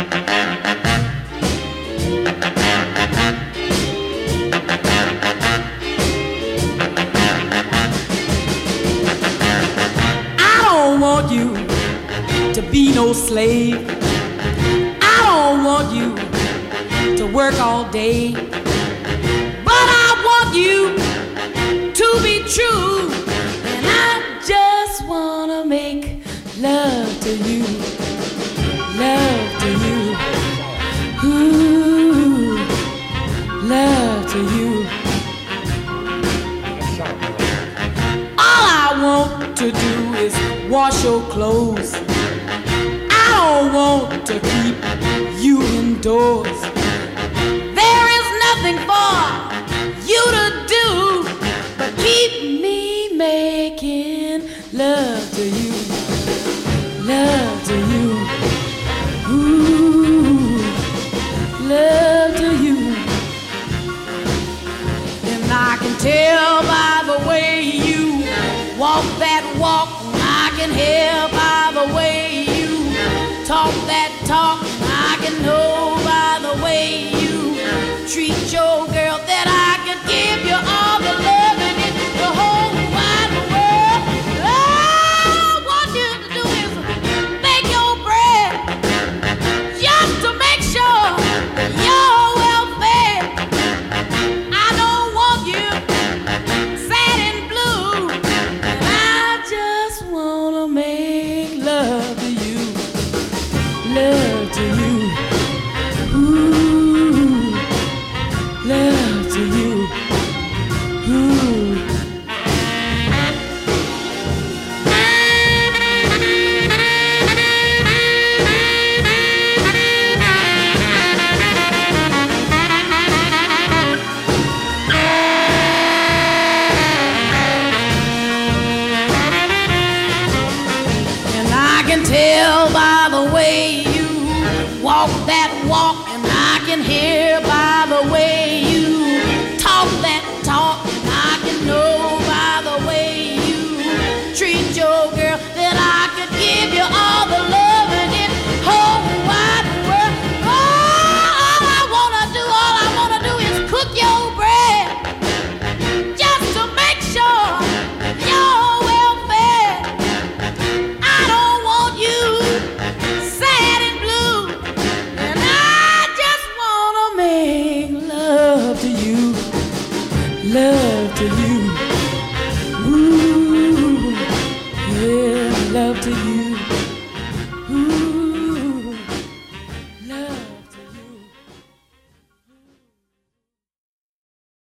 I don't want you to be no slave. I don't want you to work all day. But I want you to be true. And I just wanna make love to you. Love to you. Ooh, love to you. All I want to do is wash your clothes. I don't want to keep you indoors. There is nothing for you to do but keep me making love to you. Love to you. Ooh, love to you. And I can tell by the way you walk that walk. I can hear by the way you talk that talk. I can know by the way you treat your girl that I could give you all the loving in the whole wide world. All I want you to do is make your bread just to make sure you're well fed. I don't want you sad and blue. I just wanna make love to you. Love to you. Ooh, love to you. Ooh. And I can tell by the way you walk that walk, and I can hear by